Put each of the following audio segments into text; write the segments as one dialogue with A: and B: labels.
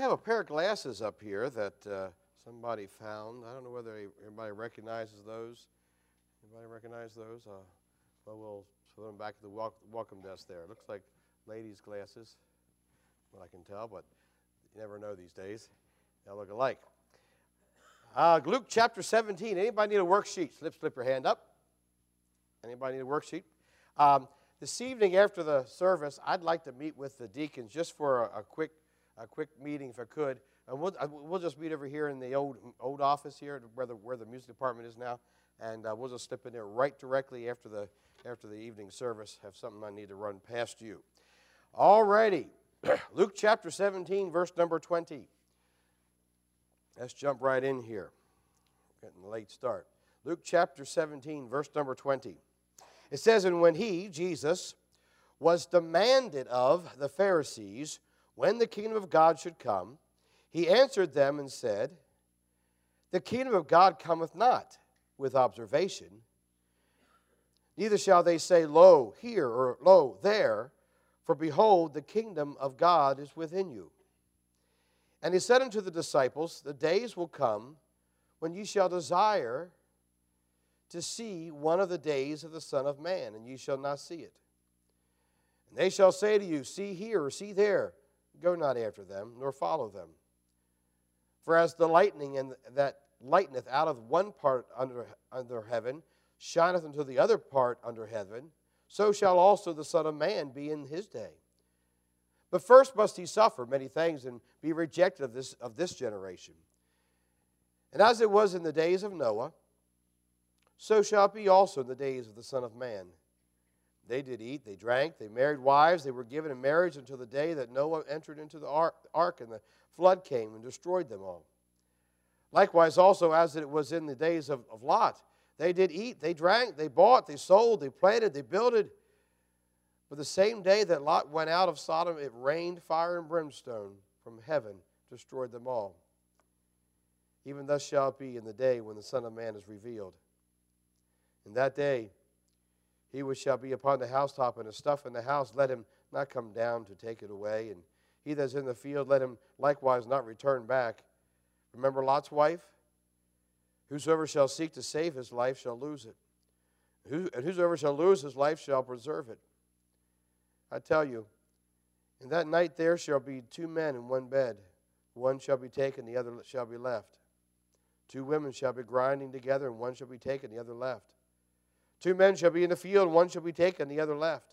A: have a pair of glasses up here that somebody found. I don't know whether everybody recognizes those. Anybody recognize those? Well, we'll put them back at the welcome desk there. It looks like ladies' glasses, what I can tell, but you never know these days. They look alike. Luke chapter 17. Anybody need a worksheet? Slip your hand up. Anybody need a worksheet? This evening after the service, I'd like to meet with the deacons just for a quick meeting, if I could. And we'll just meet over here in the old office here, where the music department is now, and we'll just slip in there right directly after the evening service. Have something I need to run past you. All righty, Luke chapter 17, verse number 20. Let's jump right in here. Getting a late start. Luke chapter 17, verse number 20. It says, "And when he, Jesus, was demanded of the Pharisees when the kingdom of God should come, he answered them and said, The kingdom of God cometh not with observation, neither shall they say, Lo, here, or Lo, there, for behold, the kingdom of God is within you. And he said unto the disciples, The days will come when ye shall desire to see one of the days of the Son of Man, and ye shall not see it. And they shall say to you, See here, or see there. Go not after them, nor follow them. For as the lightning that lighteneth out of one part under heaven shineth unto the other part under heaven, so shall also the Son of Man be in his day. But first must he suffer many things and be rejected of this generation. And as it was in the days of Noah, so shall it be also in the days of the Son of Man. They did eat, they drank, they married wives, they were given in marriage until the day that Noah entered into the ark, and the flood came and destroyed them all. Likewise also as it was in the days of Lot, they did eat, they drank, they bought, they sold, they planted, they builded. But the same day that Lot went out of Sodom, it rained fire and brimstone from heaven, destroyed them all. Even thus shall it be in the day when the Son of Man is revealed. In that day, he which shall be upon the housetop and the stuff in the house, let him not come down to take it away. And he that is in the field, let him likewise not return back. Remember Lot's wife? Whosoever shall seek to save his life shall lose it. And whosoever shall lose his life shall preserve it. I tell you, in that night there shall be two men in one bed. One shall be taken, the other shall be left. Two women shall be grinding together, and one shall be taken, the other left. Two men shall be in the field, and one shall be taken, the other left.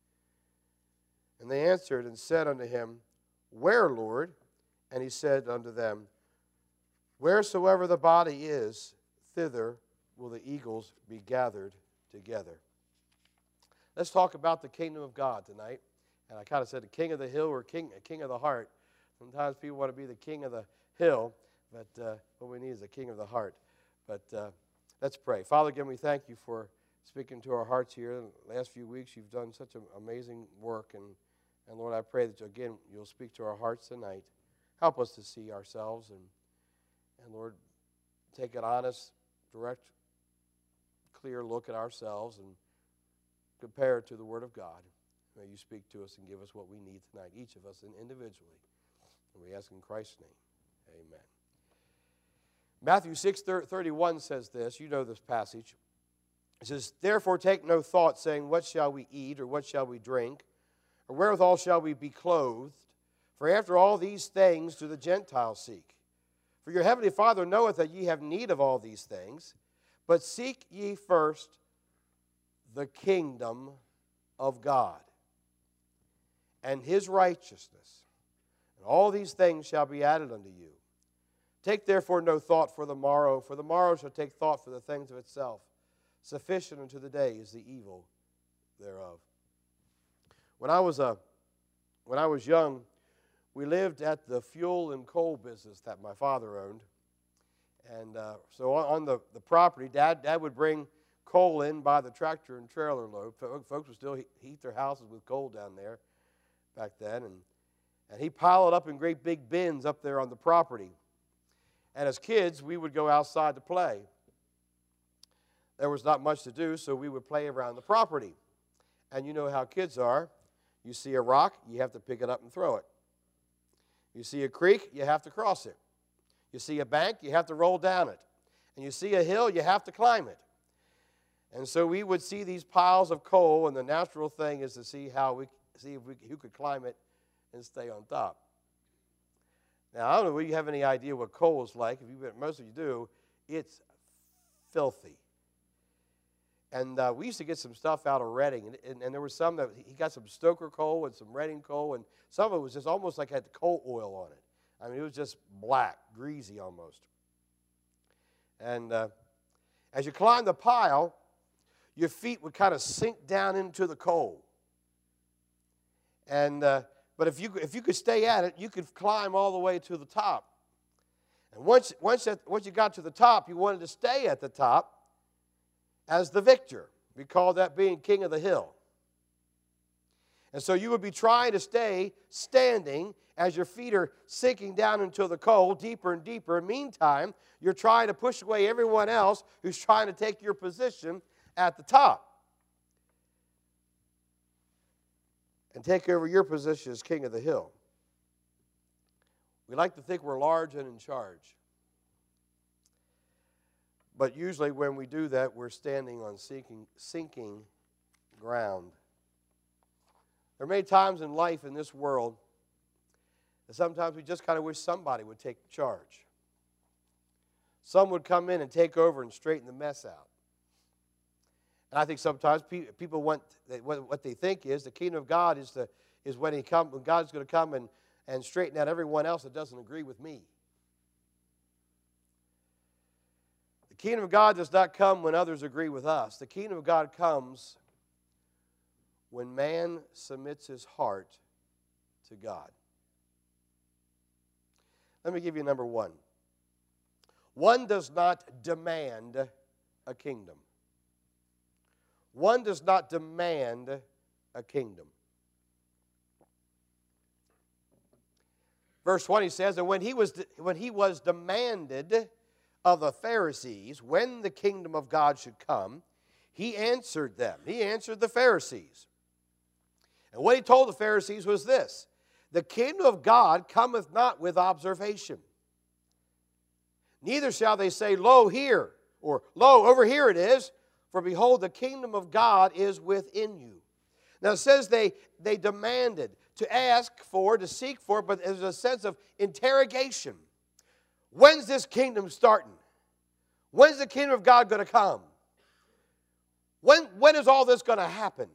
A: And they answered and said unto him, Where, Lord? And he said unto them, Wheresoever the body is, thither will the eagles be gathered together. Let's talk about the kingdom of God tonight. And I kind of said the king of the hill or king of the heart. Sometimes people want to be the king of the hill, but what we need is the king of the heart. But let's pray. Father, again, we thank you for speaking to our hearts here. In the last few weeks, you've done such an amazing work. And Lord, I pray that, again, you'll speak to our hearts tonight. Help us to see ourselves. And Lord, take an honest, direct, clear look at ourselves and compare it to the Word of God. May you speak to us and give us what we need tonight, each of us individually. And we ask in Christ's name, amen. Matthew 6:31 says this. You know this passage. It says, Therefore take no thought, saying, What shall we eat, or what shall we drink, or wherewithal shall we be clothed? For after all these things do the Gentiles seek. For your heavenly Father knoweth that ye have need of all these things. But seek ye first the kingdom of God and his righteousness, and all these things shall be added unto you. Take therefore no thought for the morrow shall take thought for the things of itself. Sufficient unto the day is the evil thereof. When I was young, we lived at the fuel and coal business that my father owned. And so on the property, Dad would bring coal in by the tractor and trailer load. Folks would still heat their houses with coal down there back then. And he'd pile it up in great big bins up there on the property. And as kids, we would go outside to play. There was not much to do, so we would play around the property. And you know how kids are. You see a rock, you have to pick it up and throw it. You see a creek, you have to cross it. You see a bank, you have to roll down it. And you see a hill, you have to climb it. And so we would see these piles of coal, and the natural thing is to see who could climb it and stay on top. Now, I don't know if you have any idea what coal is like. Most of you do. It's filthy. And we used to get some stuff out of Redding, and there was some that he got some Stoker coal and some Redding coal, and some of it was just almost like it had coal oil on it. I mean, it was just black, greasy almost. And as you climbed the pile, your feet would kind of sink down into the coal. And but if you could stay at it, you could climb all the way to the top. And once you got to the top, you wanted to stay at the top as the victor. We call that being king of the hill. And so you would be trying to stay standing as your feet are sinking down into the coal deeper and deeper. Meantime, you're trying to push away everyone else who's trying to take your position at the top and take over your position as king of the hill. We like to think we're large and in charge. But usually when we do that, we're standing on sinking ground. There are many times in life in this world that sometimes we just kind of wish somebody would take charge. Some would come in and take over and straighten the mess out. And I think sometimes people want, what they think is the kingdom of God is when God's going to come and straighten out everyone else that doesn't agree with me. The kingdom of God does not come when others agree with us. The kingdom of God comes when man submits his heart to God. Let me give you number one. One does not demand a kingdom. One does not demand a kingdom. Verse 20 says that when he was demanded of the Pharisees when the kingdom of God should come, he answered them. He answered the Pharisees. And what he told the Pharisees was this: the kingdom of God cometh not with observation. Neither shall they say, lo, here, or lo, over here it is, for behold, the kingdom of God is within you. Now it says they demanded, to ask for, to seek for, but there's a sense of interrogation. When's this kingdom starting? When's the kingdom of God going to come? When is all this going to happen?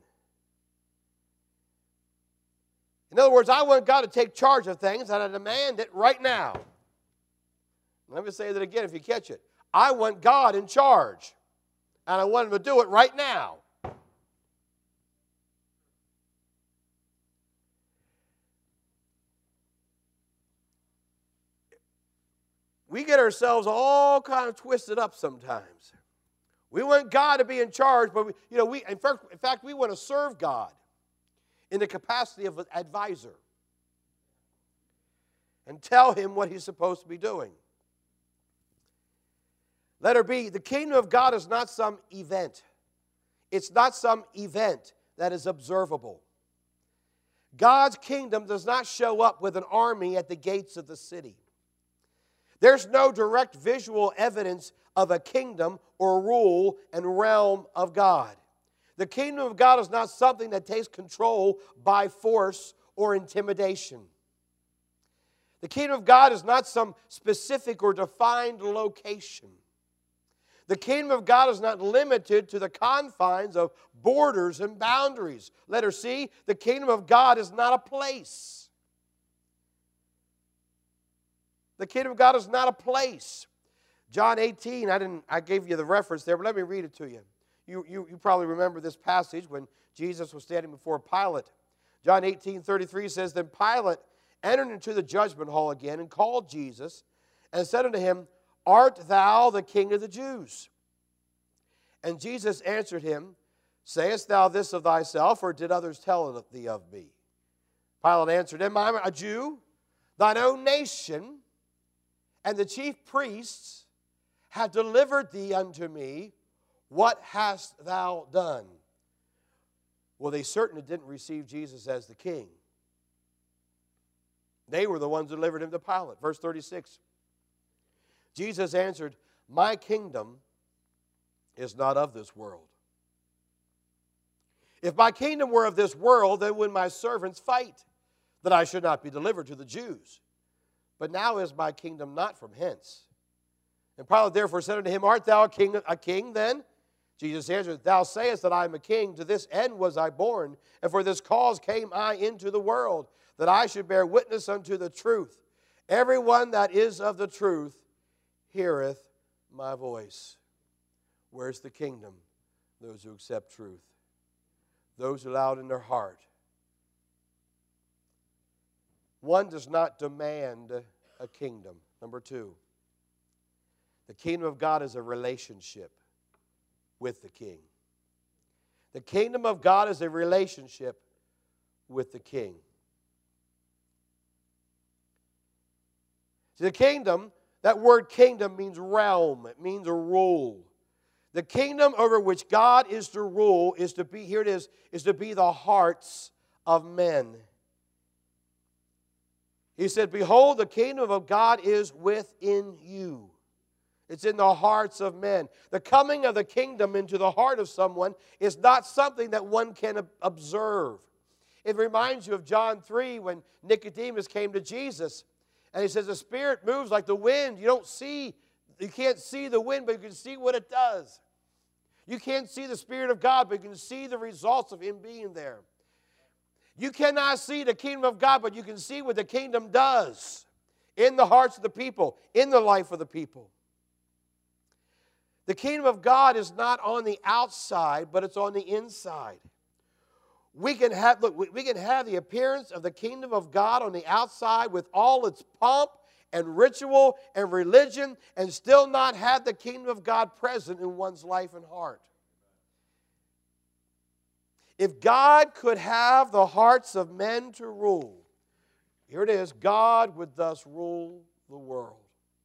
A: In other words, I want God to take charge of things, and I demand it right now. Let me say that again if you catch it. I want God in charge, and I want Him to do it right now. We get ourselves all kind of twisted up sometimes. We want God to be in charge, but in fact, we want to serve God in the capacity of an advisor and tell Him what He's supposed to be doing. Let her be. The kingdom of God is not some event. It's not some event that is observable. God's kingdom does not show up with an army at the gates of the city. There's no direct visual evidence of a kingdom or rule and realm of God. The kingdom of God is not something that takes control by force or intimidation. The kingdom of God is not some specific or defined location. The kingdom of God is not limited to the confines of borders and boundaries. Letter C, the kingdom of God is not a place. The kingdom of God is not a place. John 18, I gave you the reference there, but let me read it to you. You probably remember this passage when Jesus was standing before Pilate. John 18:33 says, then Pilate entered into the judgment hall again and called Jesus and said unto him, art thou the king of the Jews? And Jesus answered him, sayest thou this of thyself, or did others tell thee of me? Pilate answered, am I a Jew? Thine own nation and the chief priests have delivered thee unto me. What hast thou done? Well, they certainly didn't receive Jesus as the king. They were the ones who delivered him to Pilate. Verse 36. Jesus answered, my kingdom is not of this world. If my kingdom were of this world, then would my servants fight, that I should not be delivered to the Jews. But now is my kingdom not from hence. And Pilate therefore said unto him, art thou a king then? Jesus answered, thou sayest that I am a king. To this end was I born, and for this cause came I into the world, that I should bear witness unto the truth. Everyone that is of the truth heareth my voice. Where's the kingdom? Those who accept truth. Those who allow it in their heart. One does not demand a kingdom. Number two, the kingdom of God is a relationship with the king. The kingdom of God is a relationship with the king. See, the kingdom, that word kingdom means realm. It means a rule. The kingdom over which God is to rule is to be, here it is to be the hearts of men. He said, behold, the kingdom of God is within you. It's in the hearts of men. The coming of the kingdom into the heart of someone is not something that one can observe. It reminds you of John 3 when Nicodemus came to Jesus. And he says, the Spirit moves like the wind. You can't see the wind, but you can see what it does. You can't see the Spirit of God, but you can see the results of Him being there. You cannot see the kingdom of God, but you can see what the kingdom does in the hearts of the people, in the life of the people. The kingdom of God is not on the outside, but it's on the inside. We can have the appearance of the kingdom of God on the outside with all its pomp and ritual and religion and still not have the kingdom of God present in one's life and heart. If God could have the hearts of men to rule, here it is, God would thus rule the world.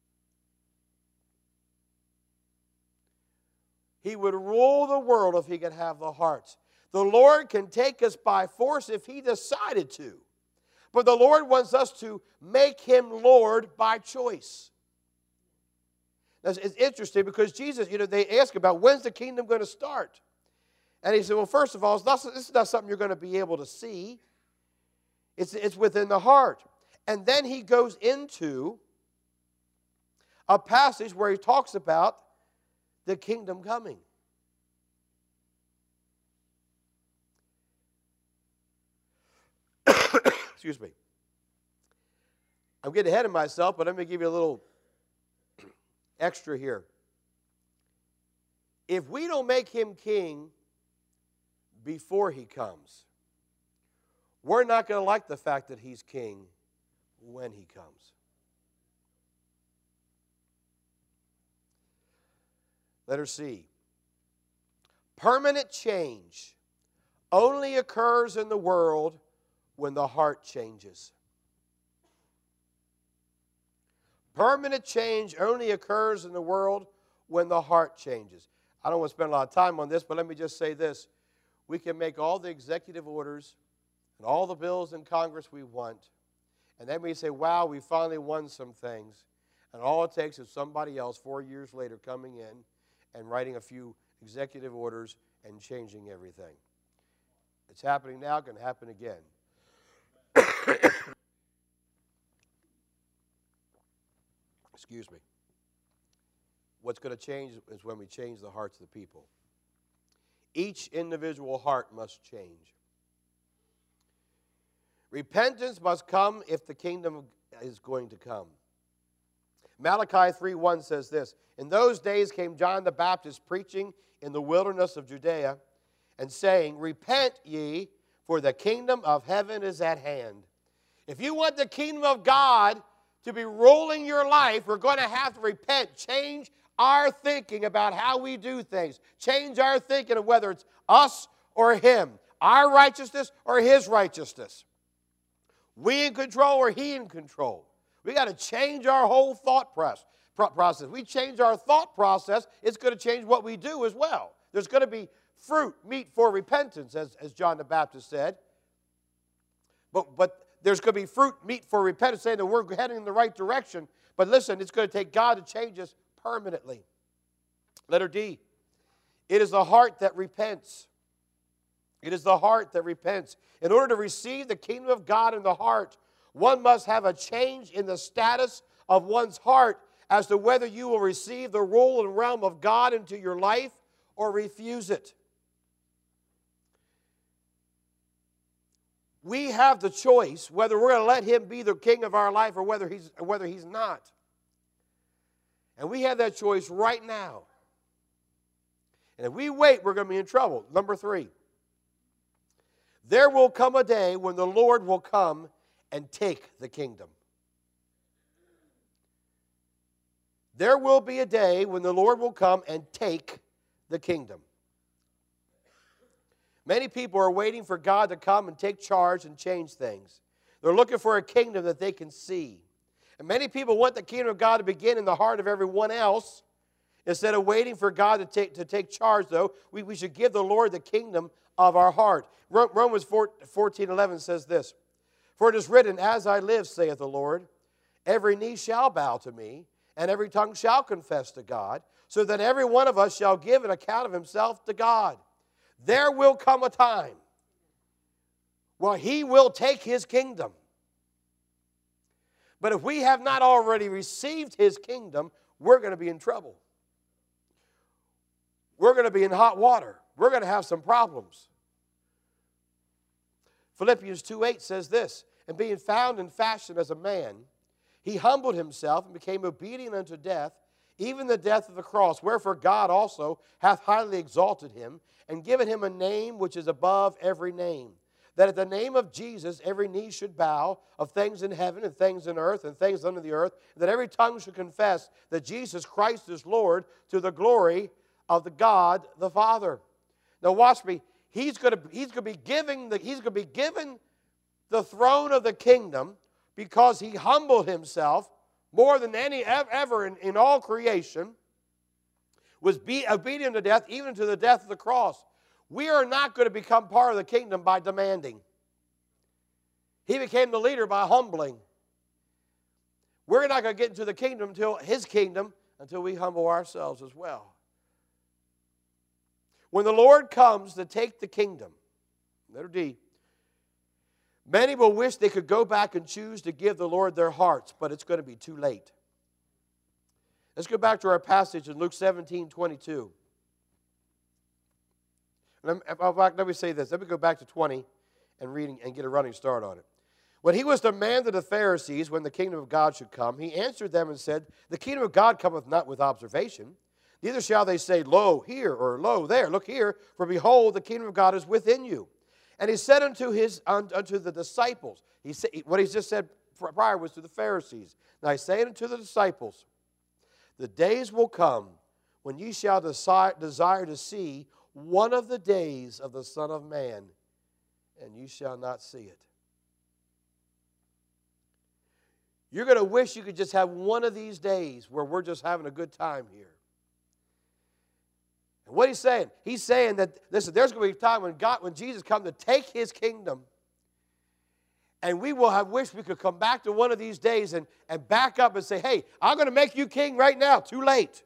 A: He would rule the world if He could have the hearts. The Lord can take us by force if He decided to. But the Lord wants us to make Him Lord by choice. Now, it's interesting because Jesus, they ask about when's the kingdom going to start? And He said, well, first of all, this is not something you're going to be able to see. It's within the heart. And then He goes into a passage where He talks about the kingdom coming. Excuse me. I'm getting ahead of myself, but let me give you a little extra here. If we don't make Him king before He comes, we're not going to like the fact that He's king when He comes. Letter C. Permanent change only occurs in the world when the heart changes. Permanent change only occurs in the world when the heart changes. I don't want to spend a lot of time on this, but let me just say this. We can make all the executive orders and all the bills in Congress we want, and then we say, wow, we finally won some things. And all it takes is somebody else 4 years later coming in and writing a few executive orders and changing everything. It's happening now, going to happen again. Excuse me. What's going to change is when we change the hearts of the people. Each individual heart must change. Repentance must come if the kingdom is going to come. Malachi 3:1 says this, in those days came John the Baptist preaching in the wilderness of Judea and saying, repent ye, for the kingdom of heaven is at hand. If you want the kingdom of God to be ruling your life, we're going to have to repent, change our thinking about how we do things, change our thinking of whether it's us or Him, our righteousness or His righteousness. We in control or He in control. We got to change our whole thought process. We change our thought process, it's going to change what we do as well. There's going to be fruit, meat for repentance, as John the Baptist said. But there's going to be fruit, meat for repentance, saying that we're heading in the right direction. But listen, it's going to take God to change us permanently. Letter D. It is the heart that repents. It is the heart that repents. In order to receive the kingdom of God in the heart, one must have a change in the status of one's heart as to whether you will receive the rule and realm of God into your life or refuse it. We have the choice whether we're going to let Him be the king of our life or whether He's not. And we have that choice right now. And if we wait, we're going to be in trouble. Number 3. There will come a day when the Lord will come and take the kingdom. There will be a day when the Lord will come and take the kingdom. Many people are waiting for God to come and take charge and change things. They're looking for a kingdom that they can see. And many people want the kingdom of God to begin in the heart of everyone else. Instead of waiting for God to take charge, though, we should give the Lord the kingdom of our heart. Romans 14:11 says this, "For it is written, as I live, saith the Lord, every knee shall bow to me, and every tongue shall confess to God, so that every one of us shall give an account of himself to God." There will come a time where He will take His kingdom. But if we have not already received His kingdom, we're going to be in trouble. We're going to be in hot water. We're going to have some problems. Philippians 2:8 says this, "And being found in fashion as a man, He humbled Himself and became obedient unto death, even the death of the cross. Wherefore God also hath highly exalted Him, and given Him a name which is above every name, that at the name of Jesus every knee should bow, of things in heaven and things in earth and things under the earth, and that every tongue should confess that Jesus Christ is Lord, to the glory of the God the Father." Now watch me. He's going to be given the throne of the kingdom because He humbled Himself more than any ever in all creation, was obedient to death, even to the death of the cross. We are not going to become part of the kingdom by demanding. He became the leader by humbling. We're not going to get into the kingdom until we humble ourselves as well. When the Lord comes to take the kingdom, letter D, many will wish they could go back and choose to give the Lord their hearts, but it's going to be too late. Let's go back to our passage in Luke 17:22. Let me say this. Let me go back to 20 and reading and get a running start on it. "When He was demanded of the Pharisees when the kingdom of God should come, He answered them and said, The kingdom of God cometh not with observation. Neither shall they say, Lo, here, or Lo, there, look here, for behold, the kingdom of God is within you. And He said unto the disciples," what He just said prior was to the Pharisees. "Now He said unto the disciples, The days will come when ye shall desire to see one of the days of the Son of Man, and ye shall not see it." You're going to wish you could just have one of these days where we're just having a good time here. And what He's saying? He's saying that, listen, there's going to be a time when Jesus comes to take His kingdom, and we will have wished we could come back to one of these days and back up and say, "Hey, I'm going to make you king right now." Too late.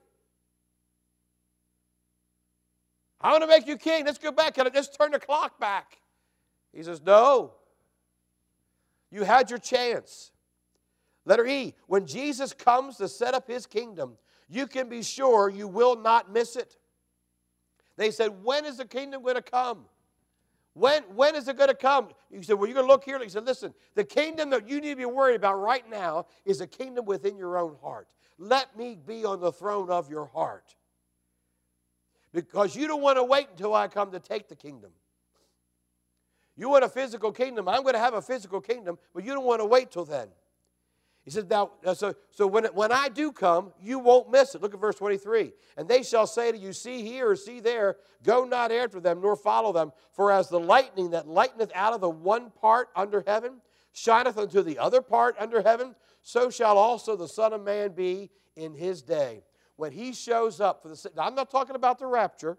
A: "I'm going to make you king. Let's go back. Can I just turn the clock back?" He says, "No. You had your chance." Letter E, when Jesus comes to set up His kingdom, you can be sure you will not miss it. They said, "When is the kingdom going to come? When is it going to come?" You said, "Well, you're going to look here." He said, "Listen, the kingdom that you need to be worried about right now is a kingdom within your own heart. Let me be on the throne of your heart. Because you don't want to wait until I come to take the kingdom. You want a physical kingdom. I'm going to have a physical kingdom, but you don't want to wait till then." He said, "Now, so when I do come, you won't miss it." Look at verse 23. "And they shall say to you, See here or see there, go not after them, nor follow them. For as the lightning that lighteneth out of the one part under heaven, shineth unto the other part under heaven, so shall also the Son of Man be in His day." When He shows up now, I'm not talking about the rapture.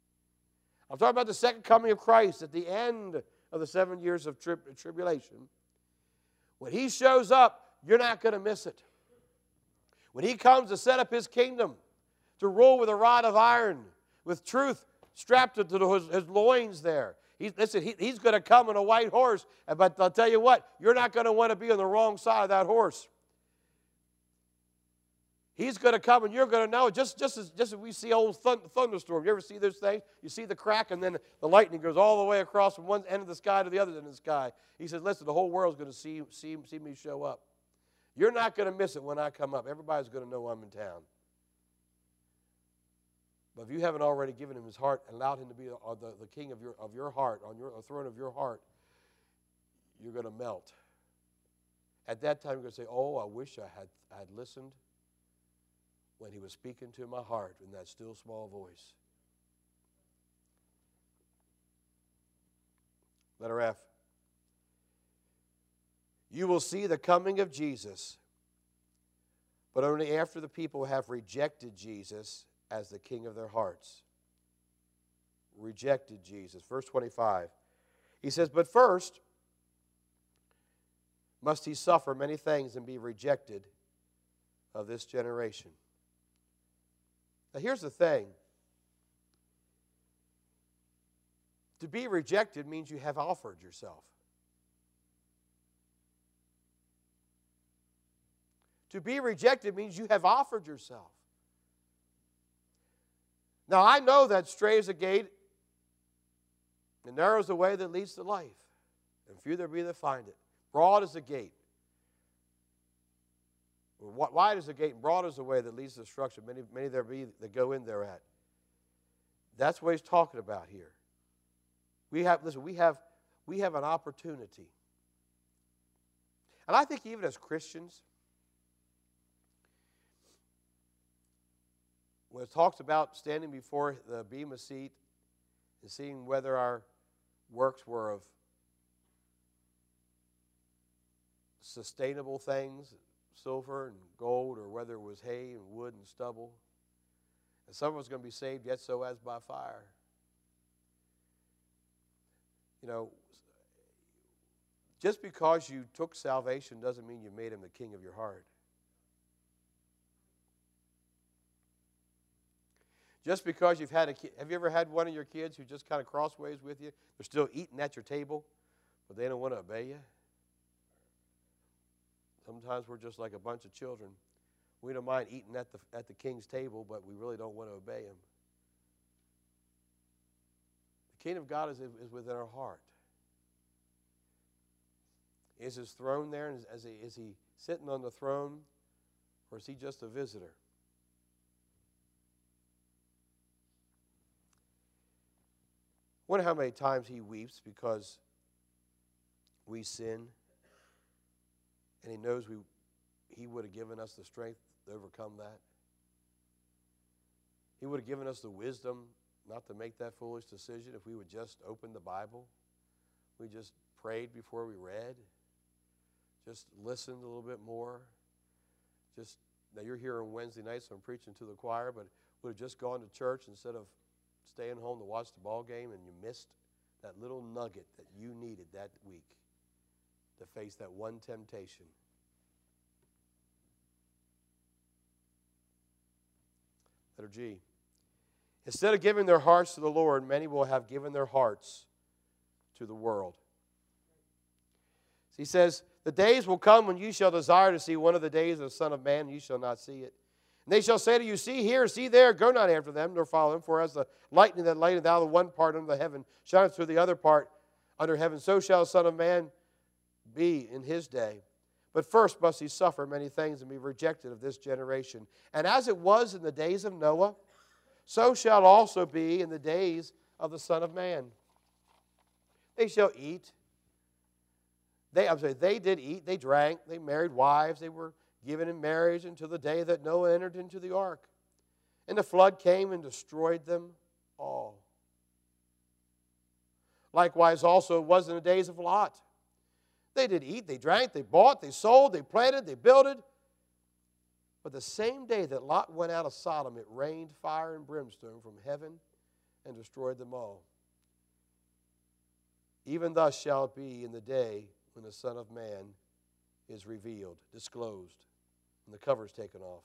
A: I'm talking about the second coming of Christ at the end of the 7 years of tribulation. When He shows up, you're not going to miss it. When He comes to set up His kingdom, to rule with a rod of iron, with truth strapped to his loins there. He's going to come on a white horse, but I'll tell you what, you're not going to want to be on the wrong side of that horse. He's going to come and you're going to know, just as we see old thunderstorms. You ever see those things? You see the crack and then the lightning goes all the way across from one end of the sky to the other end of the sky. He says, listen, the whole world's going to see me show up. You're not going to miss it when I come up. Everybody's going to know I'm in town. But if you haven't already given Him His heart and allowed Him to be the king of your heart, on the throne of your heart, you're going to melt. At that time, you're going to say, oh, I wish I had listened when He was speaking to my heart in that still small voice. Letter F. You will see the coming of Jesus, but only after the people have rejected Jesus as the king of their hearts. Rejected Jesus. Verse 25. He says, but first must He suffer many things and be rejected of this generation. Now here's the thing. To be rejected means you have offered yourself. To be rejected means you have offered yourself. Now, I know that straight is a gate and narrow is the way that leads to life, and few there be that find it. Broad is the gate. Wide is the gate, and broad is the way that leads to destruction. Many there be that go in thereat. That's what he's talking about here. We have an opportunity. And I think even as Christians, when it talks about standing before the bema seat and seeing whether our works were of sustainable things, silver and gold, or whether it was hay and wood and stubble, and some of us are going to be saved yet so as by fire. You know, just because you took salvation doesn't mean you made Him the king of your heart. Just because you've had a kid, have you ever had one of your kids who just kind of crossways with you? They're still eating at your table, but they don't want to obey you. Sometimes we're just like a bunch of children. We don't mind eating at the king's table, but we really don't want to obey Him. The kingdom of God is within our heart. Is His throne there? Is he sitting on the throne, or is He just a visitor? I wonder how many times He weeps because we sin, and He knows He would have given us the strength to overcome that. He would have given us the wisdom not to make that foolish decision if we would just open the Bible. We just prayed before we read. Just listened a little bit more. Now you're here on Wednesday night, so I'm preaching to the choir, but would have just gone to church instead of staying home to watch the ball game, and you missed that little nugget that you needed that week to face that one temptation. Letter G. Instead of giving their hearts to the Lord, many will have given their hearts to the world. He says, the days will come when you shall desire to see one of the days of the Son of Man, and you shall not see it. And they shall say to you, see here, see there, go not after them, nor follow them. For as the lightning that lighteth out of the one part under the heaven shineth through the other part under heaven, so shall the Son of Man be in His day. But first must He suffer many things and be rejected of this generation. And as it was in the days of Noah, so shall it also be in the days of the Son of Man. They shall eat. They did eat, they drank, they married wives, they were given in marriage until the day that Noah entered into the ark. And the flood came and destroyed them all. Likewise also it was in the days of Lot. They did eat, they drank, they bought, they sold, they planted, they builded. But the same day that Lot went out of Sodom, it rained fire and brimstone from heaven and destroyed them all. Even thus shall it be in the day when the Son of Man is revealed, disclosed, and the cover is taken off.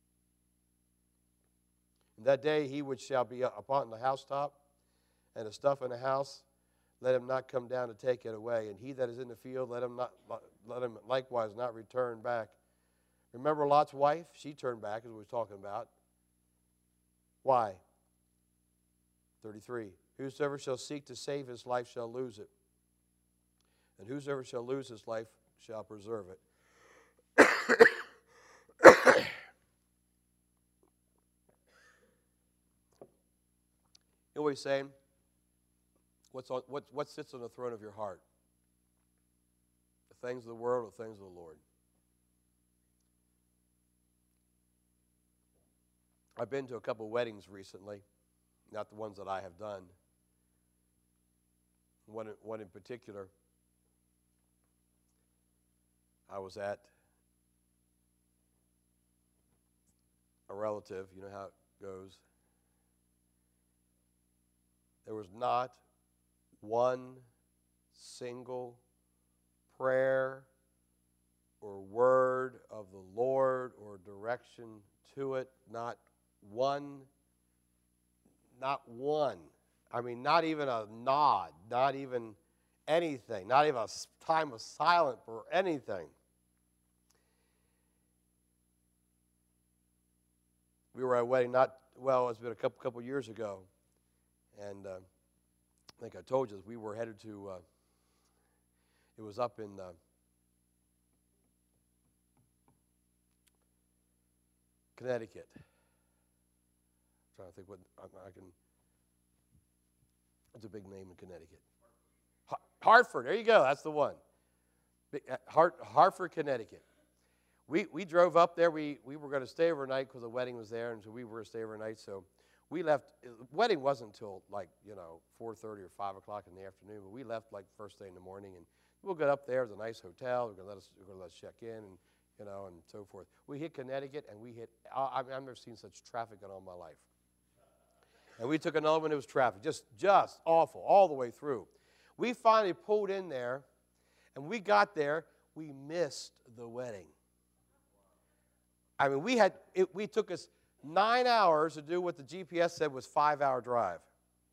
A: And that day he which shall be upon the housetop, and the stuff in the house, let him not come down to take it away. And he that is in the field, let him likewise not return back. Remember Lot's wife? She turned back, as we were talking about. Why? 33. Whosoever shall seek to save his life shall lose it. And whosoever shall lose his life shall preserve it. You know what he's saying? What sits on the throne of your heart? The things of the world or the things of the Lord? I've been to a couple of weddings recently, not the ones that I have done. One in particular, I was at a relative, you know how it goes. There was not one single prayer or word of the Lord or direction to it, not one. I mean, not even a nod, not even anything, not even a time of silence for anything. We were at a wedding it's been a couple years ago, and I think I told you we were headed to, it was up in Connecticut. I'm trying to think what I can, what's a big name in Connecticut? Hartford, there you go, that's the one. Hartford, Connecticut. We drove up there. We were going to stay overnight because the wedding was there, and so we were going to stay overnight. So we left. The wedding wasn't until 4:30 or 5 o'clock in the afternoon, but we left like first thing in the morning, and we'll get up there. It's a nice hotel. They're going to let us check in, and and so forth. We hit Connecticut, and I've never seen such traffic in all my life. And we took another one. It was traffic, just awful all the way through. We finally pulled in there, and we got there. We missed the wedding. I mean, we took us 9 hours to do what the GPS said was 5-hour drive.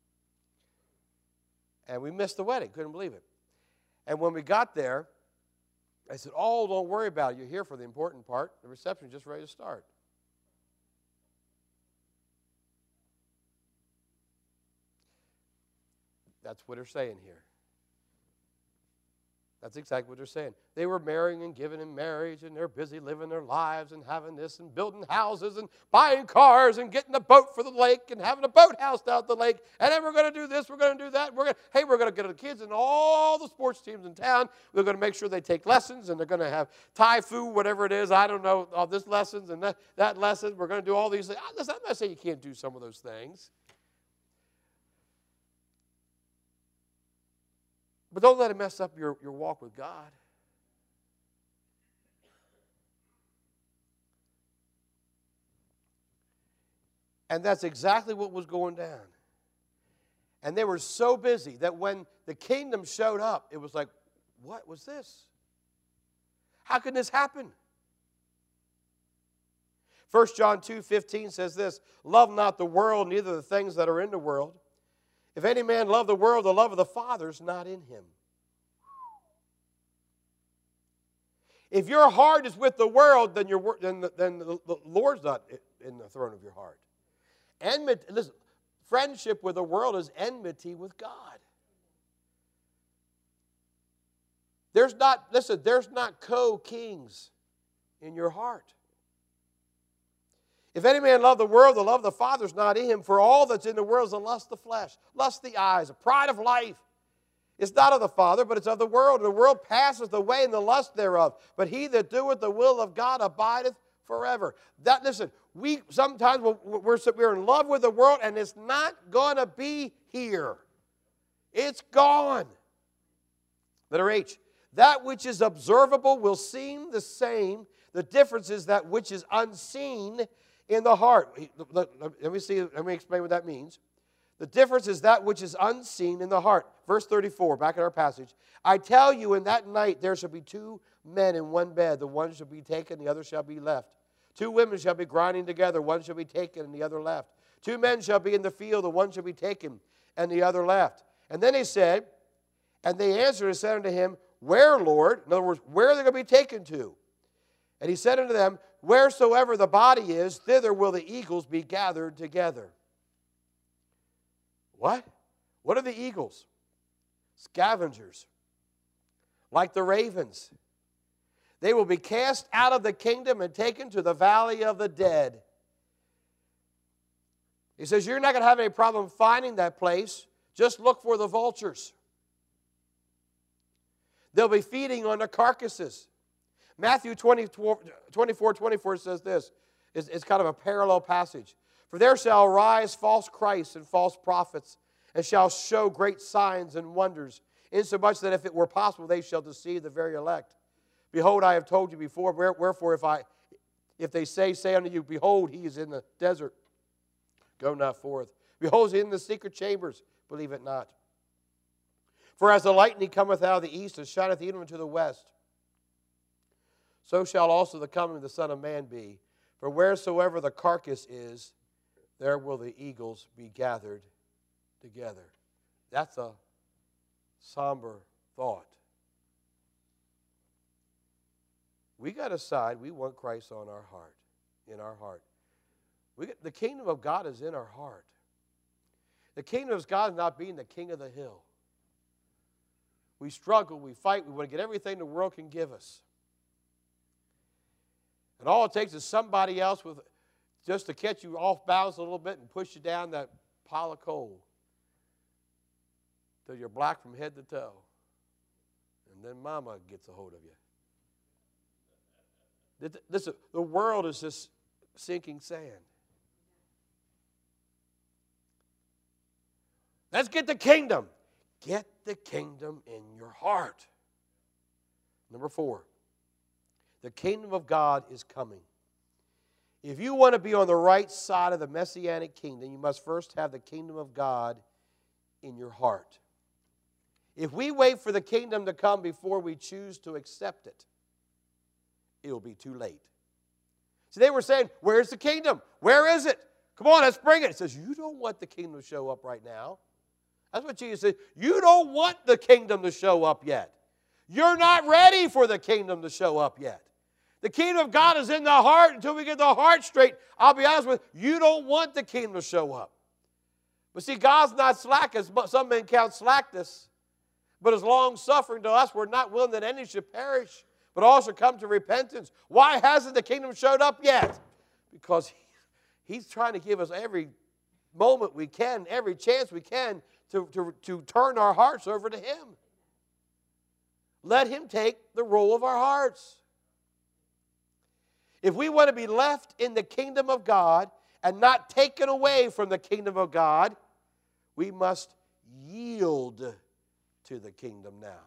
A: And we missed the wedding. Couldn't believe it. And when we got there, I said, don't worry about it. You're here for the important part. The reception is just ready to start. That's what they're saying here. That's exactly what they're saying. They were marrying and giving in marriage, and they're busy living their lives and having this and building houses and buying cars and getting a boat for the lake and having a boathouse down at the lake. And then we're going to do this, we're going to do that. We're going to get the kids in all the sports teams in town. We're going to make sure they take lessons, and they're going to have Thai food, whatever it is. I don't know, all this lessons and that lesson. We're going to do all these things. I'm not saying you can't do some of those things. But don't let it mess up your walk with God. And that's exactly what was going down. And they were so busy that when the kingdom showed up, it was like, what was this? How can this happen? 1 John 2:15 says this, love not the world, neither the things that are in the world. If any man love the world, the love of the Father is not in him. If your heart is with the world, then the Lord's not in the throne of your heart. Listen, friendship with the world is enmity with God. There's not co-kings in your heart. If any man love the world, the love of the Father is not in him. For all that's in the world is the lust of the flesh, lust of the eyes, the pride of life. It's not of the Father, but it's of the world. And the world passeth away in the lust thereof. But he that doeth the will of God abideth forever. Listen, sometimes we're in love with the world, and it's not going to be here. It's gone. Letter H. That which is observable will seem the same. The difference is that which is unseen in the heart. Let me explain what that means. The difference is that which is unseen in the heart. Verse 34, back in our passage. I tell you, in that night there shall be two men in one bed. The one shall be taken, the other shall be left. Two women shall be grinding together. One shall be taken, and the other left. Two men shall be in the field. The one shall be taken, and the other left. And then he said, and they answered and said unto him, Where, Lord? In other words, where are they going to be taken to? And he said unto them, Wheresoever the body is, thither will the eagles be gathered together. What? What are the eagles? Scavengers. Like the ravens. They will be cast out of the kingdom and taken to the valley of the dead. He says, you're not going to have any problem finding that place. Just look for the vultures. They'll be feeding on the carcasses. Matthew 24 says this. It's kind of a parallel passage. For there shall arise false Christs and false prophets, and shall show great signs and wonders, insomuch that if it were possible, they shall deceive the very elect. Behold, I have told you before, wherefore if they say unto you, Behold, he is in the desert, go not forth. Behold, he is in the secret chambers, believe it not. For as the lightning cometh out of the east, and shineth even unto the west, so shall also the coming of the Son of Man be. For wheresoever the carcass is, there will the eagles be gathered together. That's a somber thought. We got to decide we want Christ on our heart, in our heart. The kingdom of God is in our heart. The kingdom of God is not being the king of the hill. We struggle, we fight, we want to get everything the world can give us. And all it takes is somebody else just to catch you off balance a little bit and push you down that pile of coal till you're black from head to toe. And then mama gets a hold of you. The world is just sinking sand. Let's get the kingdom. Get the kingdom in your heart. Number 4, the kingdom of God is coming. If you want to be on the right side of the Messianic kingdom, you must first have the kingdom of God in your heart. If we wait for the kingdom to come before we choose to accept it, it will be too late. So they were saying, where's the kingdom? Where is it? Come on, let's bring it. It says, you don't want the kingdom to show up right now. That's what Jesus said. You don't want the kingdom to show up yet. You're not ready for the kingdom to show up yet. The kingdom of God is in the heart. Until we get the heart straight, I'll be honest with you, you don't want the kingdom to show up. But see, God's not slack, as some men count slackness, but is long-suffering to us. We're not willing that any should perish, but all should come to repentance. Why hasn't the kingdom showed up yet? Because He's trying to give us every moment we can, every chance we can to turn our hearts over to Him. Let Him take the role of our hearts. If we want to be left in the kingdom of God and not taken away from the kingdom of God, we must yield to the kingdom now.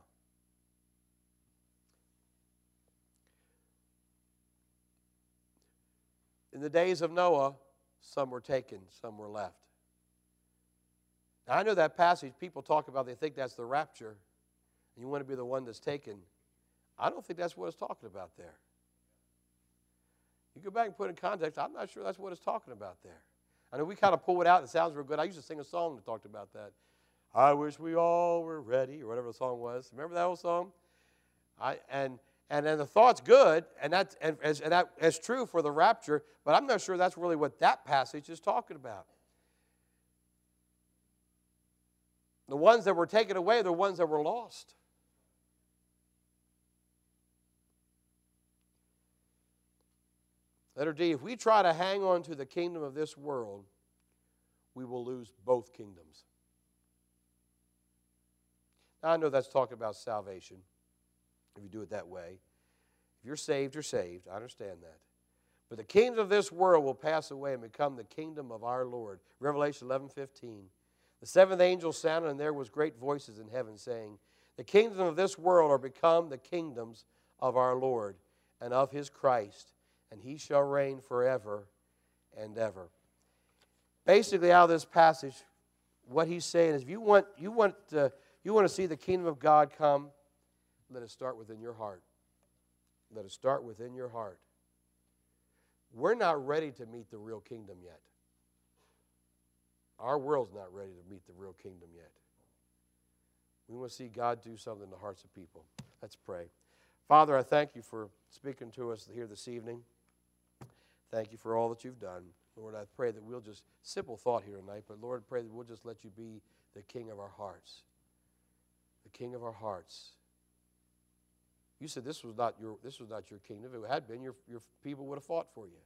A: In the days of Noah, some were taken, some were left. Now, I know that passage people talk about, they think that's the rapture, and you want to be the one that's taken. I don't think that's what it's talking about there. You go back and put it in context, I'm not sure that's what it's talking about there. I know we kind of pull it out, and it sounds real good. I used to sing a song that talked about that. I wish we all were ready, or whatever the song was. Remember that old song? And then the thought's good, and that's true for the rapture, but I'm not sure that's really what that passage is talking about. The ones that were taken away are the ones that were lost. Letter D, if we try to hang on to the kingdom of this world, we will lose both kingdoms. Now, I know that's talking about salvation, if you do it that way. If you're saved, you're saved. I understand that. But the kingdom of this world will pass away and become the kingdom of our Lord. Revelation 11:15. The seventh angel sounded, and there was great voices in heaven saying, the kingdoms of this world are become the kingdoms of our Lord and of His Christ, and He shall reign forever and ever. Basically, out of this passage, what he's saying is, if you want to see the kingdom of God come, let it start within your heart. Let it start within your heart. We're not ready to meet the real kingdom yet. Our world's not ready to meet the real kingdom yet. We want to see God do something in the hearts of people. Let's pray. Father, I thank you for speaking to us here this evening. Thank you for all that you've done. Lord, I pray that we'll just, simple thought here tonight, but Lord, I pray that we'll just let you be the king of our hearts. The king of our hearts. You said this was not your kingdom. If it had been, your people would have fought for you.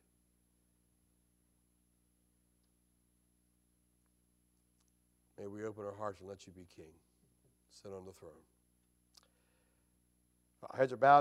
A: May we open our hearts and let you be king. Sit on the throne. Heads are bowed.